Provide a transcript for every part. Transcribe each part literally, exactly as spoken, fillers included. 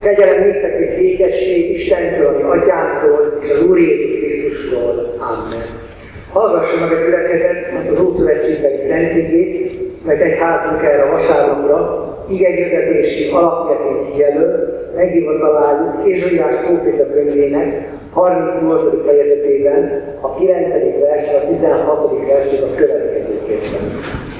Kegyelem néktek és békesség Istentől, ami Atyánktól és az Úr Jézus Krisztustól. Amen. Hallgassa meg a gyülekezet az Ószövetségbeli Szentigét, mert egy házunk erre a vasárnapra igehirdetési alapvetét jelöl, meghívva találjuk Ézsaiás próféta könyvének harmincnyolcadik fejezetében a kilencedik versre, a tizenhatodik versig a következőképpen.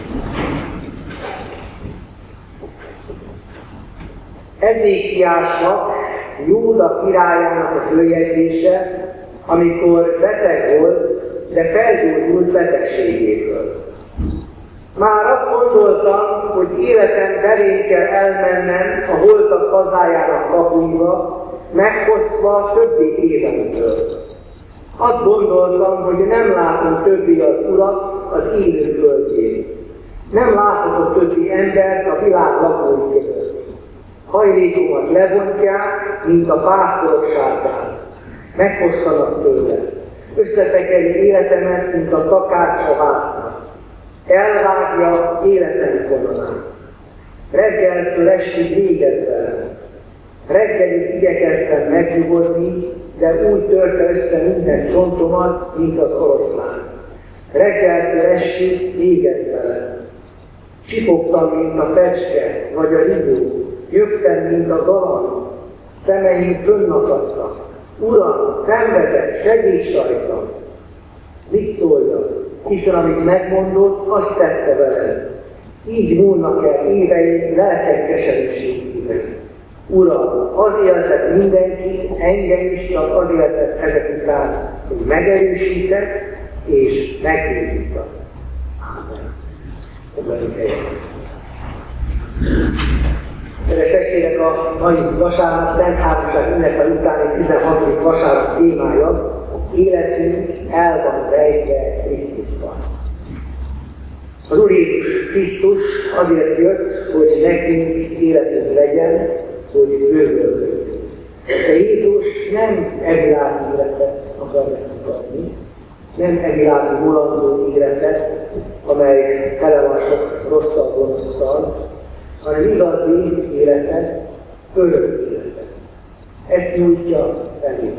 Ezékiásnak, Júda királyának a följegyzése, amikor beteg volt, de felgyógyult betegségéből. Már azt gondoltam, hogy életem belén kell elmennem a holtak hazájának kapuiba, megfosztva többi évemtől. Azt gondoltam, hogy nem látom többi az Urat az élő földjén. Nem láthatok többi embert a világ lakói között. Hajlékomat levontják, mint a pásztorok sárkát. Megfosztanak tőle. Összetekeri életemet, mint a takácsa vásznak. Elvágja életem kononát. Reggeltől estig végez velem. Reggelig igyekeztem megnyugodni, de úgy törte össze minden csontomat, mint az oroszlán. Reggeltől estig végez velem. Csipogtam, mint a fecske, vagy a rigó. Jöttem, mint a galamb. Szemeim fönnakadtak. Uram, szenvedek, segíts rajtam! Mit szóljak? Hiszen amit megmondott, azt tette velem. Így múlnak el éveim lelkes keserűségében. Uram, az éltet mindenki, engem is csak az éltet ezek után, hogy megerősítek és meggyőzítek. Ámen. Foglaljuk helyet. Kedves testvérek, a mai vasárnap Szent Háromság ünnepe utáni tizenhatodik vasárnap témája, életünk el van rejtve Krisztusban. Az Úr Jézus Krisztus azért jött, hogy nekünk életünk legyen, hogy bővöljünk. De Jézus nem evilági életet akar nekünk adni, nem evilági mulandó életet, amely tele van sok rosszal, gonoszszal, hanem igazi életet, örök életet. Ezt nyújtja elég.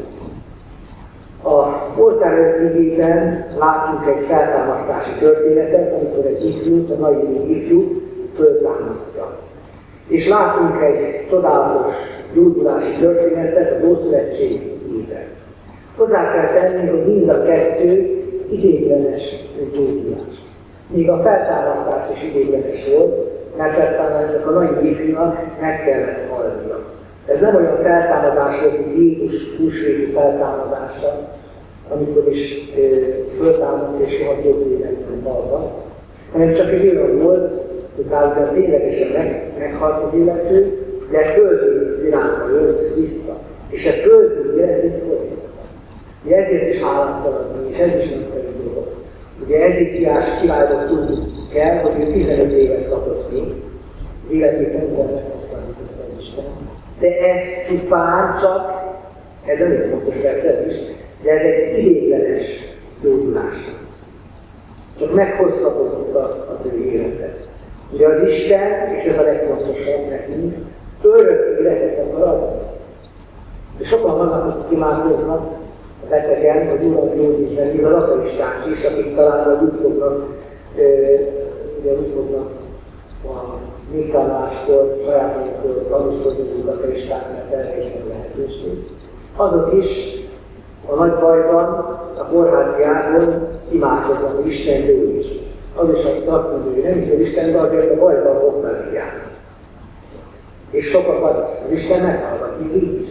A oltár előtt látunk egy feltámasztási történetet, amikor egy ifjút, a nagy ifjú föltámasztja. És látunk egy csodálatos gyógyulási történetet az Ószövetségben. Hozzá kell tenni, hogy mind a kettő idéglenes gyógyulás. Míg a feltámasztás is idéglenes volt, mert aztán ennek a nagy ifjúnak meg kellett halnia. Ez nem olyan feltámadás volt, mint Jézus húsvéti feltámadása, amikor is e, föltámadt és soha több évet nem halva, hanem csak egy olyan volt, hogy általában ténylegesen meg, meghalt az illető, de a földi világba jött vissza. És a földi életét folytatta. Ugye ezért is hálástalanul, és ez is nem pedig dolog. Ugye Ezékiás királyról tudni kell, hogy ő tizenöt évet kapott még, életét nem kell meghosszabbítani az Isten. De ez csupán csak, ez nagyon fontos persze is, de ez egy idéglenes gyógyulás. Csak meghosszabbította az ő életet. Ugye az Isten, és ez a legfontosabb nekünk, örök életet akar adni. És sokan vannak, akik imádkoznak a betegen, hogy Uram gyógyíts meg, míg az ateisták is, akik talán majd úgy fognak, e, ugye úgy fognak a mikálláskor, sajátoktól tanúskodni, hogy az ateisták, mert elkezdnek lehetőség. Azok is a nagy bajban, a kórházi ágon imádkoznak, hogy Isten gyógyíts. Az is azt mondja, hogy nem hiszem Isten, de azért a bajban hozzá jár. És sokakat az Isten meghallgat, így így is.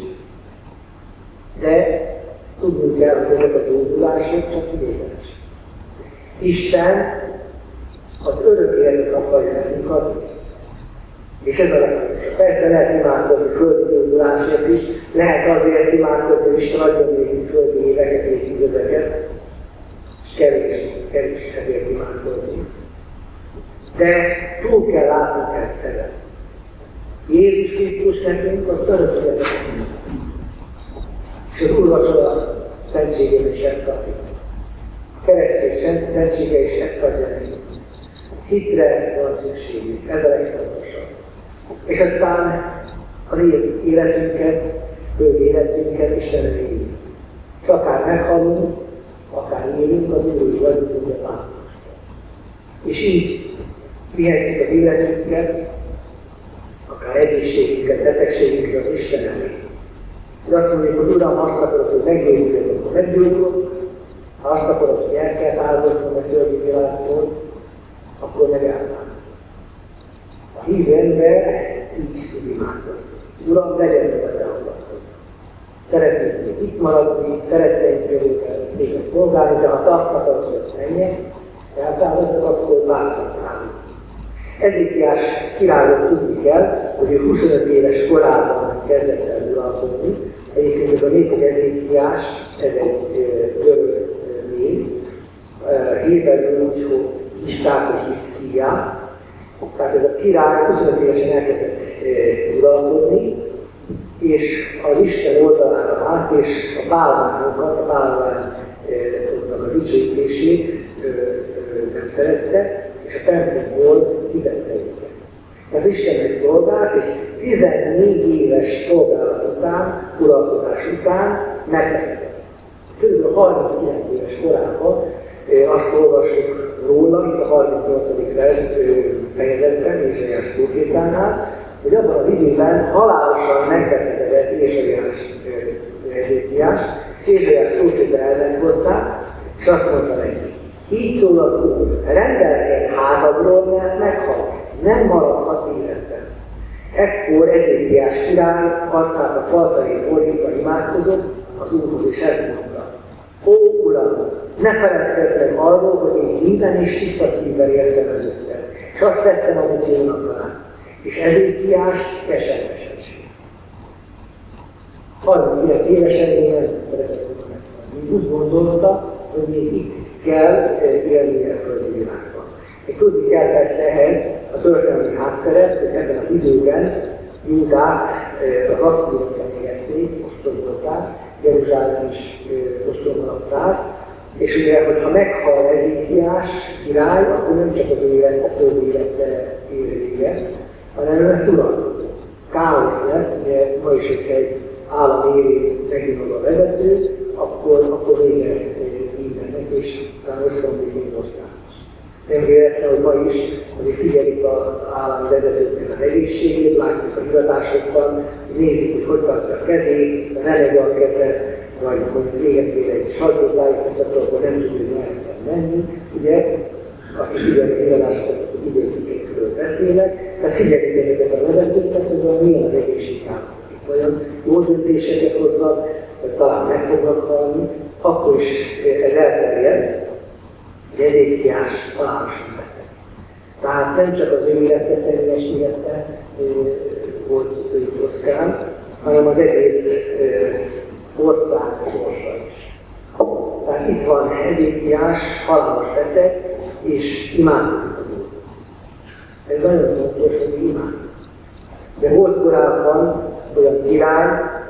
De tudnunk kell, hogy ezek a gyógyulások csak idéglenes. Isten az örök életet akarja nekünk adni. És ez a legfontosabb. Persze lehet imádkozni földi gyógyulásért is, lehet azért imádkozni, hogy Isten adjon nekünk földi éveket és időzeket, és kevés, kevés ezért imádkozni. De túl kell látnunk ezt. Jézus Krisztus nekünk az örök életet. És az úrvacsora szentségében is ezt adja. A keresztény szentsége is ezt adja nekünk. Hitre van szükségünk, ez a legfontosabb. És aztán az életünket, föld életünket Istenre éljük. És akár meghalunk, akár élünk, az ő vagyunk, ugye Pálmostra. És így vihetjük az életünket, akár egészségünket, betegségünket az Isten elé. De azt mondjuk, hogy Uram, azt akarod, hogy meggyógyulok, akkor meggyógyulok, ha azt akarod, hogy el kell áldoznom a földi világtól, akkor meg elvállom. A hívő ember így tud imádkozni. Uram, legyen meg a te akaratod. Szeretnék még itt maradni, szeretnék téged szolgálni, de ha te azt akarod, hogy menjek, eltávozok, akkor látszak rám. Ezékiás királyról tudni kell, hogy ő huszonöt éves korában kezdett el uralkodni. Egyébként a népek Ezékiás, ez egy görög név, héberül úgy, hogy Istákos Hiszkiá. Tehát ez a király huszonöt évesen elkezdett uralkodni, és az Isten oldalára állt, és a bálványokat, a bálványoknak a dicsőítését nem szerette, és a templomból kivette őket. Tehát Istennek szolgált, és tizennégy éves szolgálat után, uralkodás után megtehetett. Körülbelül harminckilenc éves korában azt olvassuk róla, itt a harmincnyolcadik fejezetben, Ézsaiás prófétánál, hogy abban az időben halálosan megbetegedett Ézsaiás Ezékiás, Ézsaiás próféta elment hozzá, és azt mondta neki, így szól az Úr, rendelkedj házadról, mert meghalsz, nem maradhat életben. Ekkor Ezékiás király arcát a faltai fordítva imádkozott, az Úrhoz is ezt mondta. Ó, Uram, ne feledkezz meg arról, hogy én minden és tiszta szívvel értem előtted, és azt tettem, amit jónak talán. És Ezékiás keservesen sírt. harminckilenc évesen én nem szeretett volna meghalni. Úgy gondolta, hogy még itt kell élni a földi világban. És tudni kell persze ehhez a történelmi hátteret, hogy ebben az időben Júdát az asztírok fenyegették, ostromolták, Jeruzsálem is ostromolták, és ugye, hogyha meghal Ezékiás király, akkor nem csak az ő élet, a földi élete élet, hanem ő lesz uralkodó. Káosz lesz, ugye ma is, hogyha egy állam élén megindul a vezető, akkor, akkor vége mindennek, és talán összeomlik még országos. Nem véletlen, hogy ma is azért figyelik az állami vezetőknek az egészségét, látjuk a hivatásokkal, nézik, hogy hogy tartja a kezét, ne legyen a keze, vagy mondjuk végetél egy sajtótájékoztatót, akkor nem tudja, hogy merre menni. Ugye, aki figyeli a hivatásokat, az időképékről beszélek, tehát figyelik ezeket a vezetőket, hogy olyan milyen az egészségállat. Olyan jó döntéseket hoznak, vagy talán meg fognak halni, akkor is ez elterjed, hogy Ezékiás halálosan beteg. Tehát nem csak az ő élete, személyes élete volt ő kockán, hanem az egész ország sorsa is. Tehát itt van Ezékiás halálos beteg, és imádkozik az Úr. Ez nagyon fontos, hogy imádkozik. De volt korábban olyan király,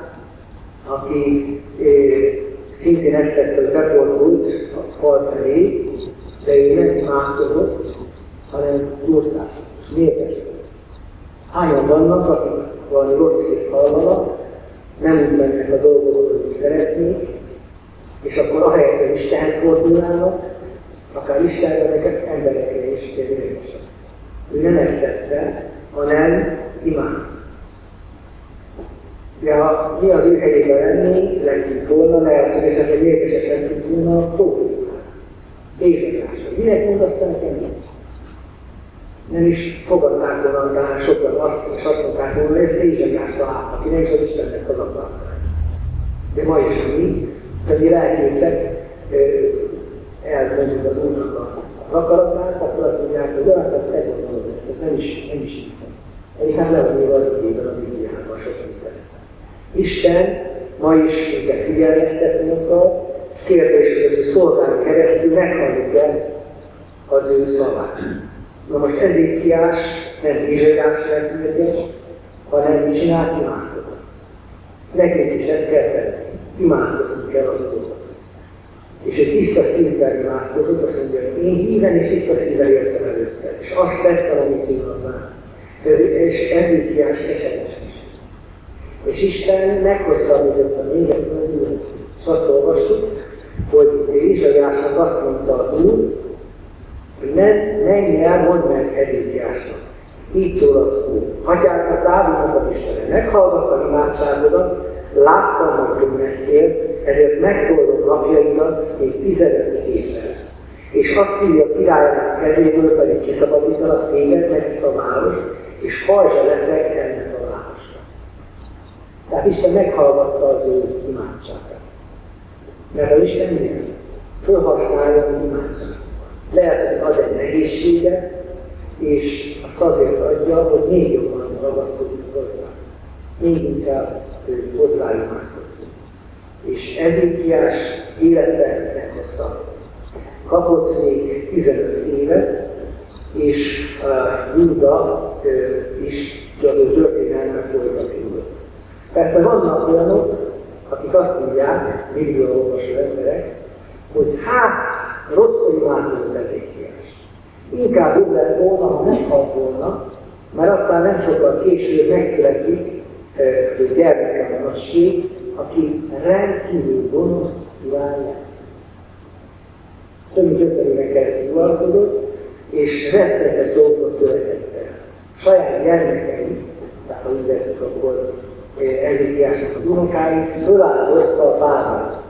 aki eh, szintén ezt tette, hogy befordult a fal felé, de ő nem imádkozott, hanem gyógytárs, népeskedett. Hányan vannak, akik valami rossz hírt hallanak, nem úgy mennek a dolgokhoz, hogy szeretnék, és akkor ahelyett, hogy Istenhez fordulnának, akár Istenre, emberekre is kérdések. Ő nem ezt tette, hanem imád. De ha mi az ő helyében lennénk, lettünk volna, lehet, hogy esetleg érdekesek lettünk volna a prófétát. Ézsaiásra. Minek mond azt nekem nem? Nem is fogadták volna, talán sokan azt, és azt mondták volna, hogy ezt Ézsaiás találta, aki nem is az Istennek az akarata. De ma is mi, hogy mi lelkészek elmondjuk az Úrnak az akaratát, akkor azt mondják, hogy olyan, hogy egy gondolod, ez nem is, nem is így van. Egyébként le van még az időben a Bibliában sok minden. Isten ma is minket figyelmeztetni akar, kérdés, hogy szolgálni keresztül meghalljuk-e az ő szavát. Na most Ezékiás nem Ézsaiás lelkülöttes, hanem mi csinált, imádkozott. Nekünk is ezt kell tenni. Imádkozni kell az dolgot. És egy tiszta szívvel imádkozott, azt mondja, hogy én híven és tiszta szívvel értem előtte. És azt tettem, amit én adnám. És Ezékiás esetesen is. És Isten meghosszabbította még egy földül, és azt olvassuk, hogy Izsaiásnak azt mondta az Úr, hogy ne, menj el, mondd meg Ezékiásnak. Így szól az Úr. Atyának, Dávidnak az Istene, meghallgattam imádságodat, láttam, hogy gömlesztél, ezért megtoldom napjaidat még tizenöt évvel. És Asszíria királyának kezéből pedig kiszabadítanak téged, meg ezt a város, és pajzsa leszek ennek a városra. Tehát Isten meghallgatta az ő imádságát. Mert az Isten ilyen? Fölhasználja az imádságot. Lehet, hogy ad egy nehézséget, és azt azért adja, hogy még jobban ragaszkodik hozzá. Még inkább hozzáimádkozik. És Ezékiás életben meghozta. Kapott még tizenöt évet, és uh, Júda uh, is gyakorlatilag történelmet folytatódott. Persze vannak olyanok, akik azt mondják, Biblia olvasó emberek, hogy hát rosszul imádkozott Ezékiás. Inkább jobb lett volna, ha meghalt volna, mert aztán nem sokkal később megszületik uh, gyermeke a nasség, aki rendkívül gonosz kívánja. Több mint ötven éven keresztül uralkodott, és rettenetes dolgot követett el. Saját gyermekei, tehát ha úgy veszük, akkor Ezékiásnak az unokáit, föláldozta a Bálát.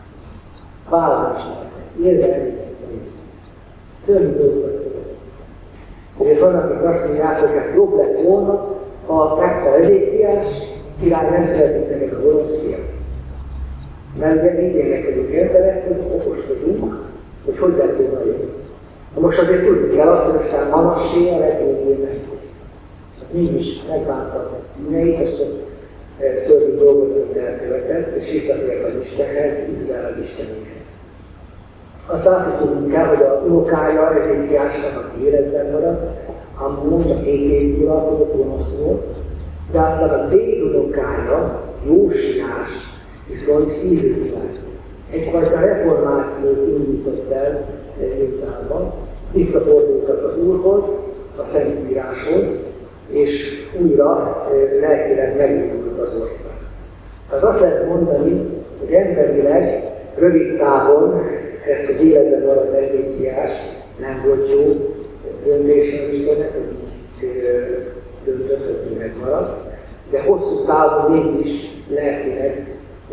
Bálásnak. Érve elégíteni. Szörnyű dolgokat követett. Ezért van, akik azt mondják, hogy hát jobb lett volna, ha megta Ezékiás, király nem szeretik neked a gonosz fiat. Mert ugye így énekeljük emberek, hogy okoskodunk, hogy hogy lett volna jó. Na most azért tudni kell azt, hogy aztán Manassé a legjobbjének. Mégis megbánta a bűneit, ezt a szörnyű dolgot elkövetett, és visszatért az Istenhez, Izrael az Istenéhez. Azt láthatunk kell, hogy a unokája Ezékiásnak, aki életben maradt, Amnon csak hét évig uralkodott, gonosz volt, de aztán a dédunokája, Jósiás, viszont hívő lett. Egyfajta reformációt indított el Júdában, visszafordultak az Úrhoz, a Szentíráshoz, és újra lelkileg megindult az ország. Tehát azt lehet mondani, hogy emberileg rövid távon ezt az életben maradt Ezékiás nem volt jó döntésen Istennek, hogy így döntött, hogy megmaradt, de hosszú távon mégis lelkileg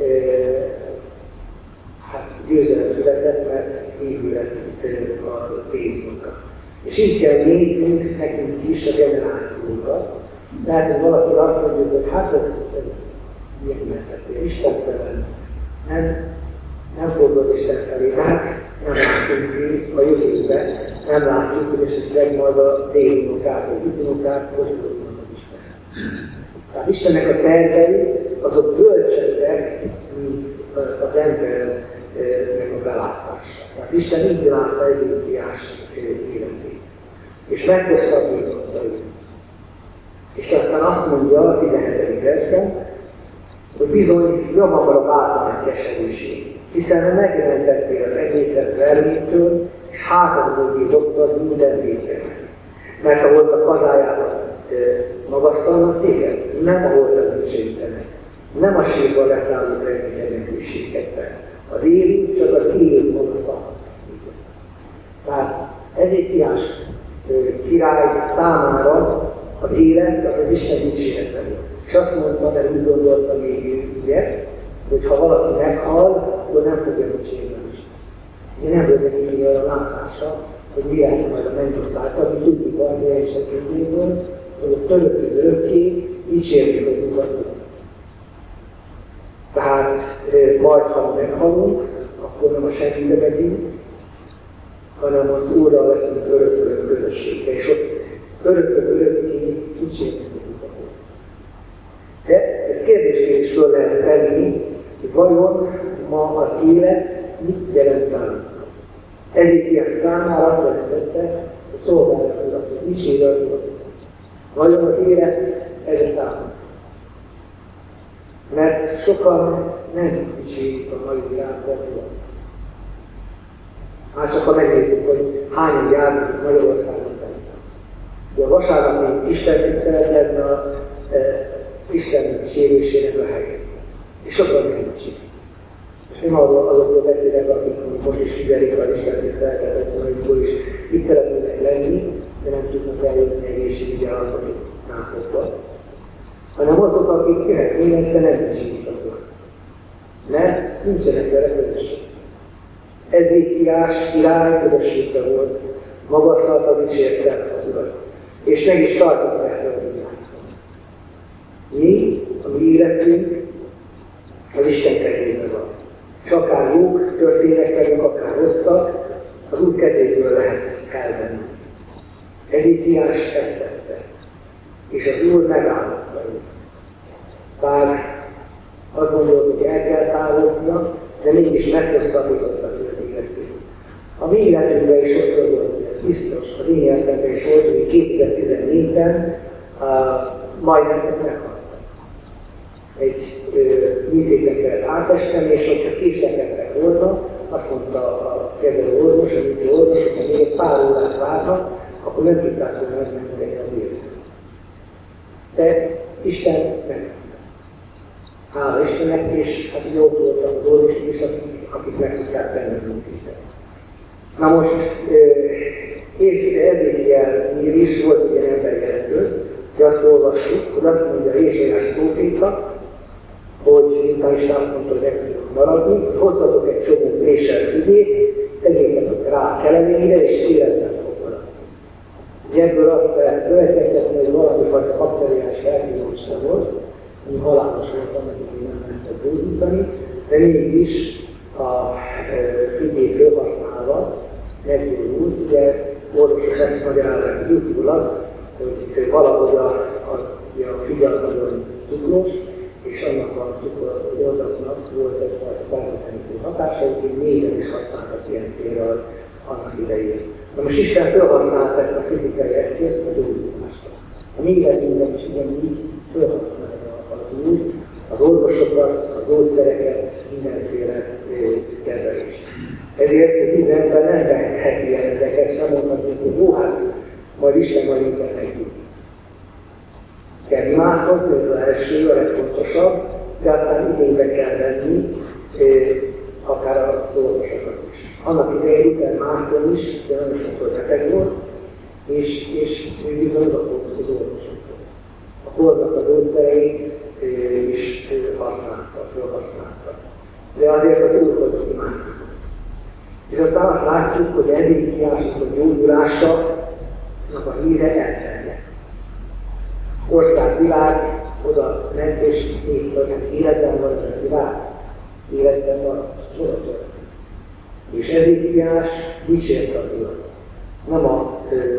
hát győzelem született, mert hívő lett a tévmunkat. És így kell néznünk nekünk is a generációkat. Tehát, hogy valaki azt mondja, hogy hát ez milyen mentető, istentelen, nem, nem fordul Isten felé, hát nem látunk ki a jövőben, nem látjuk, hogy esetleg majd a tévmunkát, az ügymunkát, hogy fordulnak az Isten. Tehát Istennek a tervei, azok bölcsebbek, mint az embernek a belátása. Tehát Isten így látta Ezékiás életét. És meghosszabbította őt. És aztán azt mondja a tizenhetedik versben, hogy bizony nyomamra váltam egy keserűség, hiszen megjelentettél az egészet vermétől, és hátadból bízottad minden vételmet. Mert ahol a kazájában magasztalnak téged, nem ahol a dicsőítenek, nem a sírban leszálló reményeleműséget. Az élő csak az élő magasztalnak. Tehát Ezékiás király számára az élet az az Isten dicsérete volt. És azt mondta, mert úgy gondolta még ugye, hogy ha valaki meghal, akkor nem fogja dicsérni az Isten. Ugye nem volt neki még olyan látása, hogy mi lesz majd a mennyországban, ami tudjuk van, hogy ilyen segítségéből, hogy a törökő örökké dicsérjük az Urat. Tehát majd, ha meghalunk, akkor nem a senkibe megyünk, hanem az Úrral leszünk örökölő közössége, és ott örökölő örökké dicsérjük az Urat. De ez kérdésként is föl lehet tenni, hogy vajon ma az élet mit jelent számunkra. Ezékiás számára azt jelentette, hogy szolgálja az Urat, hogy dicsérje az Urat. Vajon az élet ez a számunkra. Mert sokan nem dicsérik a mai világban. Már csak ha megnézzük, hogy hányan járnak Magyarországon. De a vasárnapi Isten tisztelet lenne a e, Isten sérésének a helyét. És sokan nincs. És nem azokról beszélek, akik most is figyelik az Isten tiszteletet, amikból is itt szeretnének lenni, de nem tudnak eljutni egészségügyi állapoti nápokba. Hanem azok, akik szeretnének, de nem dicsőítanak. Mert nincsenek vele közösség. Ezékiás király közösségbe volt, magasztalta, dicsérte az Urat. És meg is tartott ezt a világot. Mi, a mi életünk, az Isten kezében van. És akár jók történnek velünk, akár rosszak, az Úr kezéből lehet elvenni. Ezékiás ezt tette. És az Úr megállapta őt. Bár azt gondolt, hogy el kell távoznia, de mégis meghosszabbította az ő életét. A mi életünkben is ott volt, ez biztos, az én életemben is volt, hogy kétezer-tizennégyben uh, majdnem meghaltam. Egy műtéten kellett átestem, és hogyha késlekedtek volna, azt mondta a kezelő orvos, a műtő orvos, hogyha még egy pár órát várnak, akkor nem tudták volna megmenteni a vért. De Isten megmentett. Hála Istennek, és hát jók voltak az orvosok is, akik, akik meg tudták tenni a műtétet. Na most, és Ezékielnél is volt ilyen emberjelentő, de azt olvassuk, hogy azt mondja Ézsaiás próféta, hogy mintha Isten azt mondta, hogy meg tudok maradni, hogy hozzatok egy csomó préselt ügyét, tegyétek rá keleményre, és életben fog maradni. Ebből azt lehet következtetni, hogy valamifajta bakteriás fertőzésre volt, ami halálos volt, amit nem lehetett gyógyítani, de mégis a ügyét használva meggyógyult. Ugye orvosok ezt magyarázzák utólag, hogy valahogy a, a, a figyel nagyon cukros, és annak a cukorozatnak volt egyfajta fertőző hatása, úgyhogy négyen is használtak ilyen célral annak idején. Na most Isten felhasználta ezt a fizikai eszközt a gyógyításra. A mi életünkben is ugyanígy felhasználja az Úr az orvosokat, a gyógyszereket, mindenféle kezelést. Ezért az ember nem veheti el ezeket, sem mondhatjuk, hogy jó, hát majd Isten majd minket meggyógyít. Kell imádkozni, ez az első, a legfontosabb, de aztán igénybe kell venni, akár az orvosokat is. Annak idején Luther Márton is, de nagyon sokszor beteg volt, és, és bizony odafogott az orvosoktól. A kornak a gyógyszereit is használta, felhasználta. De azért az Úrhoz imádkozott. És aztán azt látjuk, hogy Ezékiásnak a gyógyulása, a híre elterjedt. Ország, világ, oda ment, és nézd, hogy életben van a világ, életben van a csoda történet. És Ezékiás dicsérte az Urat. Nem a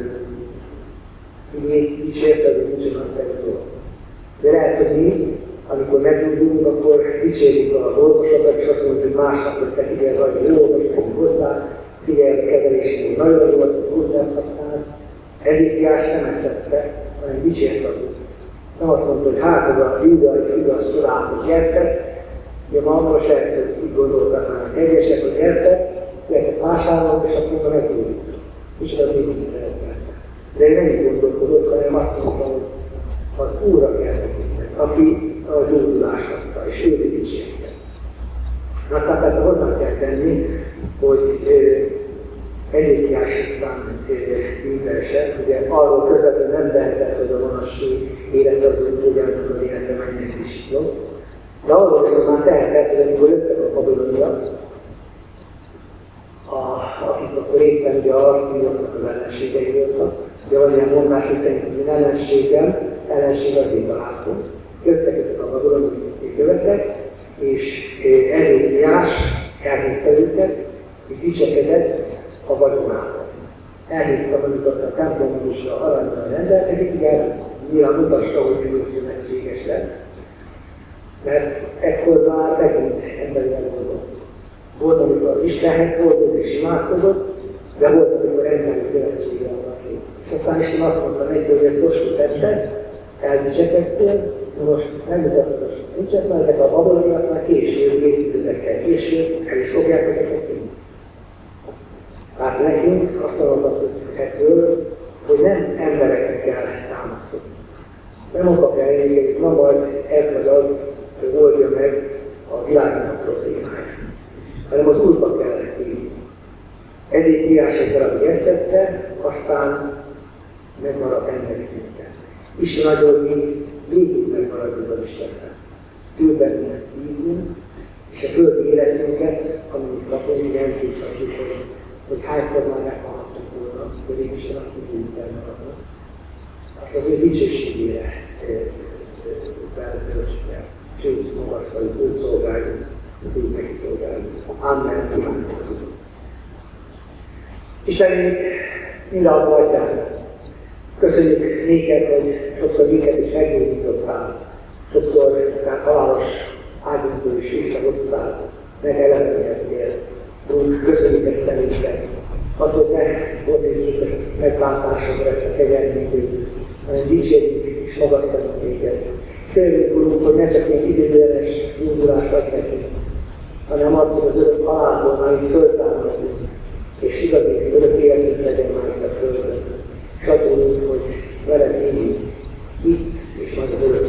igét dicsérte, hogy nincs olyan dolog. De lehet, hogy mi, amikor meggyógyulunk, akkor dicsérjük az orvosokat, és azt mondjuk, hogy másnak, hogy te figyelj, vagy jó orvos, megyünk hozzá, figyelj a kezelésnél, nagyon jó, hogy hozzám használ. Ezékiás nem ezt tette, hanem dicsérte az Urat. Nem azt mondta, hogy hát az a júdai igaz csodálatos gyertek, ugye ma most lehet, hogy úgy gondoltatnának egyesek, hogy gyertek, gyertek vásárolnak, és akkor már meggyógyítunk. És az még így szeretnek. De én nem így gondolkodok, hanem azt mondtam, hogy az Úrra kell nekünk, aki a gyógyulást adta, és ő dicsérte. Aztán persze hozzá kell tenni, hogy Ezékiás aztán mindeneset, ugye arról közvetlenül nem tehetett, hogy a vonassé élet az úgy, hogy annak az élete mennyit is jó. De arról is már tehetett, hogy amikor jöttek a Babiloniak, akik akkor éppen ugye a arcmíjaknak az ellenségei voltak, ugye van ilyen mondás, hogy szerintem ellenségem, ellenség az én barátom. Jöttek ezek a Babiloniak, akik jöttek, és Ezékiás elhitte őket, és dicsekedett a vagyonával. Elhívta magukat a templomon és a aranyban rendelkezik, igen, nyilván mutassa, hogy ő szövetséges lett. Mert ekkor már megint emberi megoldott. Volt, amikor az Istenhez fordult és imádkozott, de volt, amikor emberi szövetségre valaki. És aztán Isten azt mondta neki, hogy ezt rosszul tetted, eldicsekedtél, de most megmutatod, hogy nincsen, mert ezek a babiloniak már később, évtizedekkel később, el is fogják ezeket tűnni. Tehát nekünk azt tanultatjuk ebből, hogy nem emberekre kell támaszkodni. Nem oka kell engedni, na majd ez meg az oldja meg a világnak problémáját, hanem az Úrba kellett írni. Ezért írás egy darabig ezt tette, aztán megmaradt emberi szinten. Isten adja, hogy mi végig megmaradjunk az Istennel. Ő benne bízunk, és a földi életünket, amit kapunk, így nem tudhatjuk, hogy, hogy hányszor már meghalhattuk volna, hogy én Isten azt tudjuk maradnak. Azt az ő dicsőségére felelősségel. Sőt, magasztaljuk, úgy szolgáljuk, úgy neki szolgáljuk. Amen. Istenünk, mindenhol atyánk, köszönjük néked, hogy sokszor minket is meggyógyítottál, sokszor akár halálos ágyunkból is visszahoztál, megelevenedtél. Úr, köszönjük ezt a néked. Azt, hogy megfordítsuk a megváltásodra ezt a kegyelmét, hanem dicsérjük és magasztaljuk téged. Kérjük, Urunk, hogy ne csak egy időleges indulást adj nekünk, hanem azt, hogy az örök halálból már így föltámadjunk, és igazi örök életünk legyen már itt a földön. S adjunk, hogy veled éljünk itt, és majd az örök